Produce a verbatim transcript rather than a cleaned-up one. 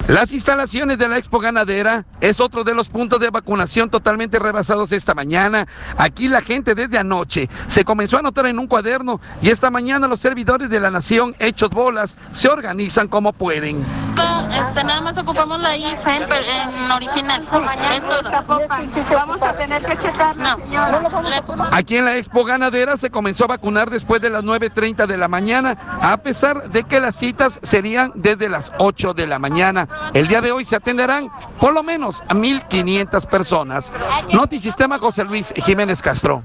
Las instalaciones de la Expo Ganadera es otro de los puntos de vacunación totalmente rebasados esta mañana. Aquí la gente desde anoche se comenzó a anotar en un cuaderno y esta mañana los servidores de la nación, hechos bolas, se organizan como pueden. Este, nada más ocupamos la I F E en, en original. Es todo. Vamos a tener que checar, no, señora. Aquí en la Expo Ganadera se comenzó a vacunar después de las nueve treinta de la mañana, a pesar de que las citas serían desde las ocho de la mañana. El día de hoy se atenderán por lo menos a mil quinientas personas. Notisistema, José Luis Jiménez Castro.